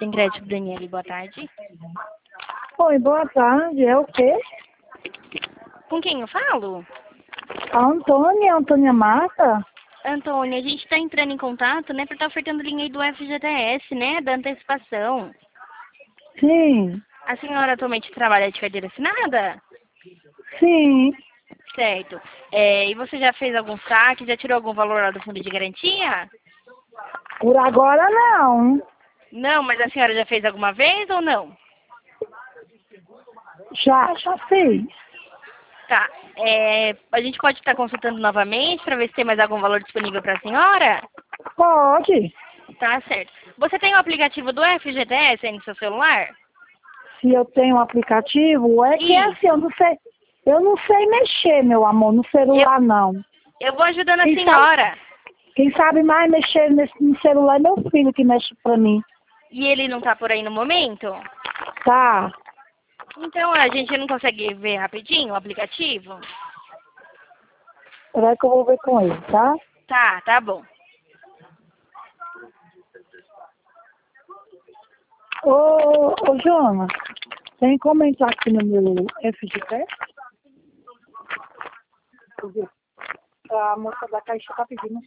Sem Crédito, Daniele, boa tarde. Oi, boa tarde. É o quê? Com quem eu falo? A Antônia Mata? Antônia, a gente está entrando em contato, né, para estar ofertando linha aí do FGTS, né, da antecipação. Sim, A senhora atualmente trabalha de carteira assinada? sim. Certo. E você já fez algum saque, já tirou algum valor lá do fundo de garantia? Por agora não. Não, mas a senhora já fez alguma vez ou não? Já fiz. Tá. A gente pode estar consultando novamente para ver se tem mais algum valor disponível para a senhora? Pode. Tá certo. Você tem o aplicativo do FGTS aí no seu celular? Se eu tenho um aplicativo, é que é Isso. assim, eu não sei mexer, meu amor, no celular não. Eu vou ajudando a Quem senhora. Quem sabe mais mexer no celular é meu filho que mexe pra mim. E ele não tá por aí no momento? Tá. Então a gente não consegue ver rapidinho o aplicativo? Será que eu vou ver com ele, tá? Tá bom. Ô, Joana, tem como entrar aqui no meu FGTS? A moça da caixa tá pedindo.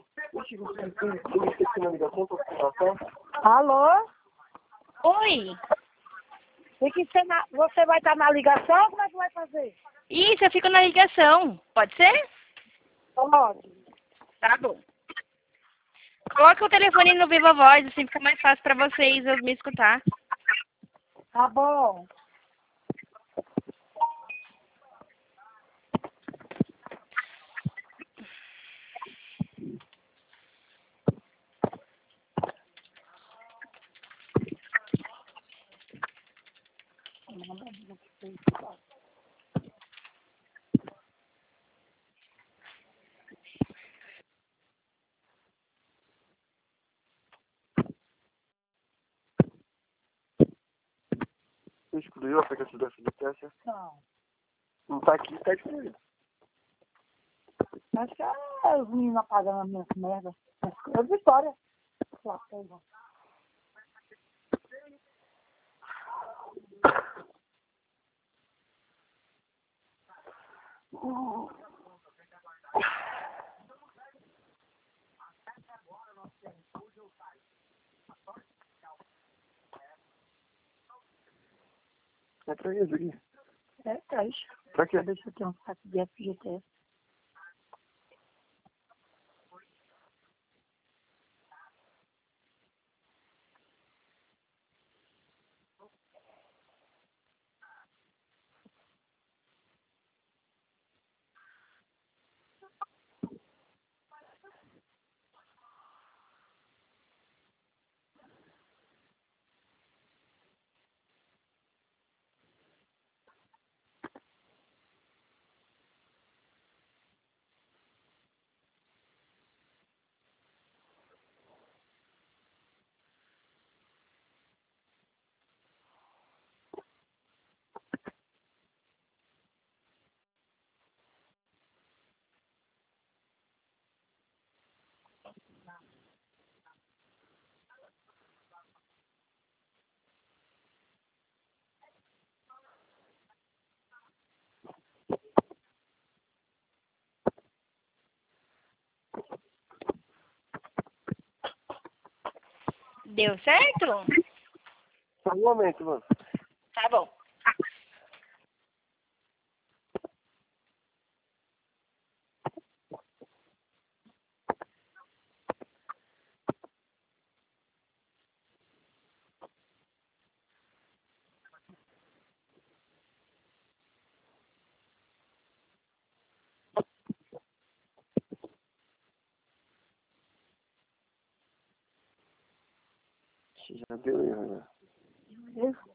Alô? Oi. Tem que ser você vai estar na ligação? Como é que vai fazer? Isso, eu fico na ligação. Pode ser? Pode. Tá bom. Coloca o telefone no Viva Voz, assim fica mais fácil para vocês eu me escutar. Tá bom. Você excluiu o aplicativo da FGTS? Não. Não tá aqui, tá excluído. Acho que é os meninos apagando as minhas merdas. É Vitória. Lá, pega. É pra isso aqui. É caixa. Pra quê? Deixa eu ter um saco de FGTS. Deu certo? Só um momento, mano. Tá bom. Já deu erro, né? Isso.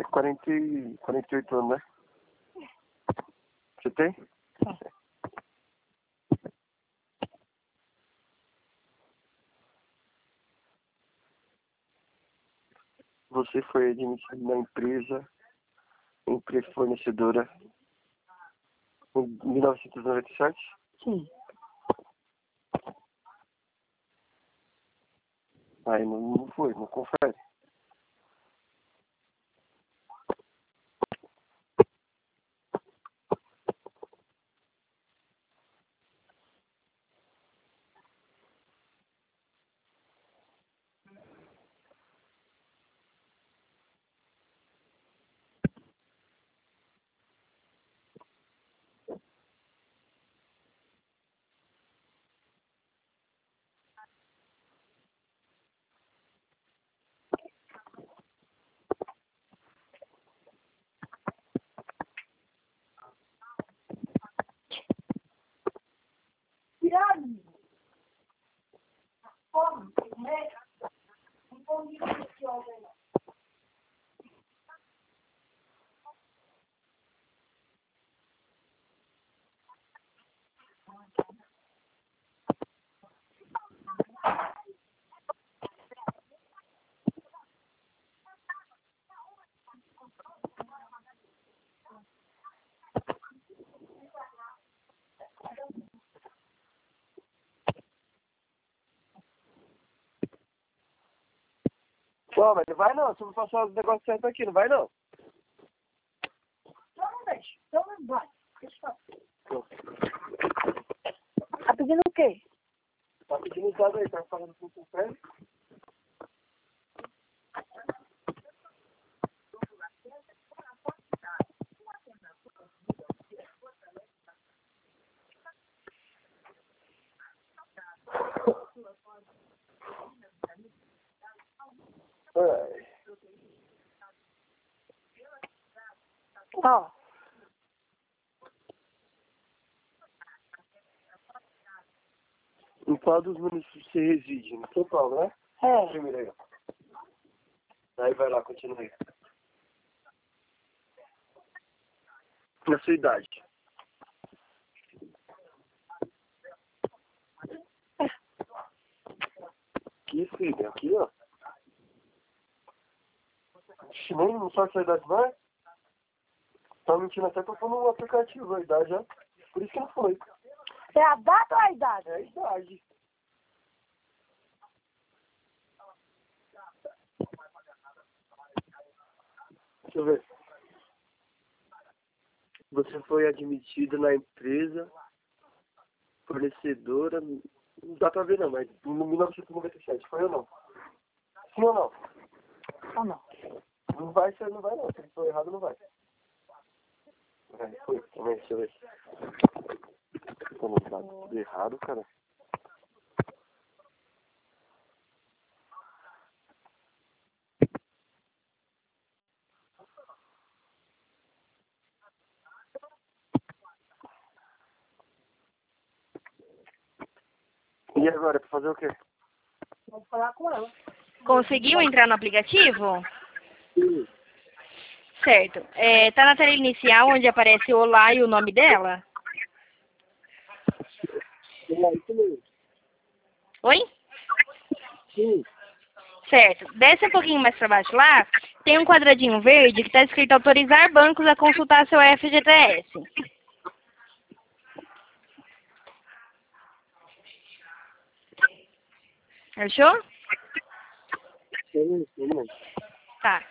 É 48 anos, né? Você tem? Tá. Você foi admitido na empresa fornecedora em 1997? Sim. Aí não foi, não confere. Pô, mas não vai não, se eu não passar os negócios certos aqui, não vai não. Então não deixa. Então não vai. Deixa eu... Tá pedindo o quê? Tá pedindo usado aí, tá falando com o pé? Ó. Em qual dos municípios você reside? No São Paulo, né? É. Primeiro aí. Aí vai lá, continua aí. Na sua idade. Aqui, filho, aqui, ó. Nem não sabe sua idade, vai? Tá mentindo até que eu fui no aplicativo, a idade, ó. Por isso que não foi. É a data ou a idade? É a idade. Deixa eu ver. Você foi admitido na empresa fornecedora. Não dá pra ver não, mas em 1997, foi ou não? Sim ou não? Ou não? Não vai ser, não vai não. Se ele for errado, não vai. Foi, também, deixa eu ver. Pô, não tá tudo errado, cara. E agora, pra fazer o quê? Vou falar com ela. Conseguiu entrar no aplicativo? Sim. Certo. Tá na tela inicial onde aparece o Olá e o nome dela? É, isso mesmo. Oi? Sim. Certo. Desce um pouquinho mais para baixo lá, tem um quadradinho verde que está escrito autorizar bancos a consultar seu FGTS. Achou? Sim. Tá.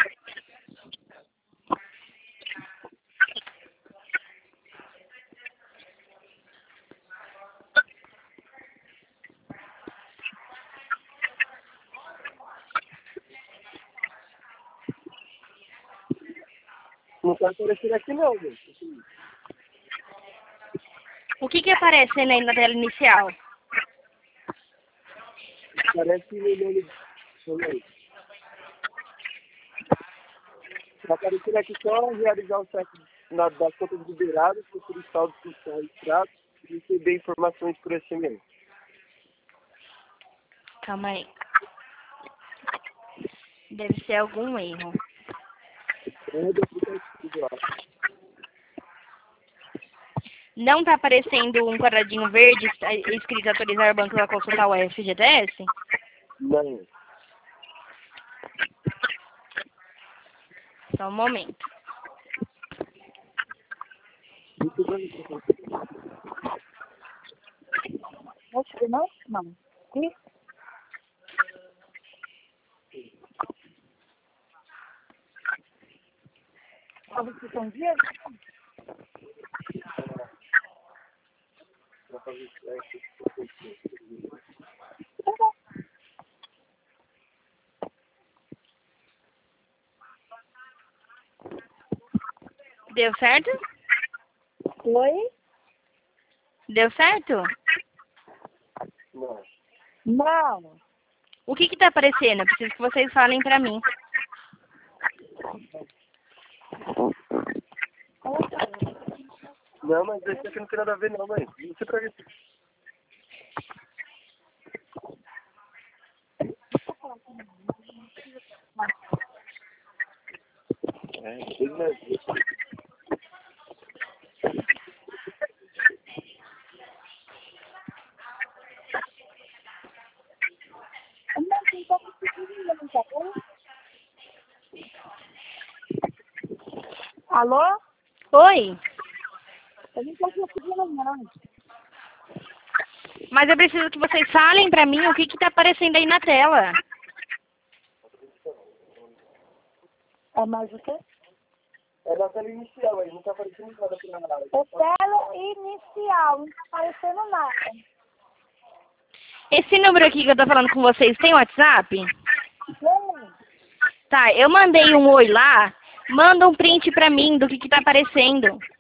Não tá aparecendo aqui não, gente. O que aparecendo aí na tela inicial? Parece o nome. Também. Tá aparecendo aqui só realizar o certo das contas liberadas, conferir saldo fiscal extrato e receber informações por SMS. Calma aí. Deve ser algum erro. É do aplicativo lá. Não tá aparecendo um quadradinho verde escrito autorizar o banco a consultar o FGTS? Não. Só um momento. Acho que não? Não. Sim? A vocês são dias? Deu certo? Oi? Deu certo? Não. Não. O que que tá aparecendo? Eu preciso que vocês falem pra mim. Não, mas esse aqui não tem nada a ver não, mãe. Não sei pra quê. Ele não é. Não, quem tá conseguindo, não tá bom? Alô? Oi? Eu não tô conseguindo, não. Mas eu preciso que vocês falem pra mim o que que tá aparecendo aí na tela. É mais o quê? É na tela inicial aí, não tá aparecendo nada aqui na área. É tela inicial, não tá aparecendo nada. Esse número aqui que eu tô falando com vocês tem WhatsApp? Vem. Tá, eu mandei um oi lá. Manda um print pra mim do que tá aparecendo.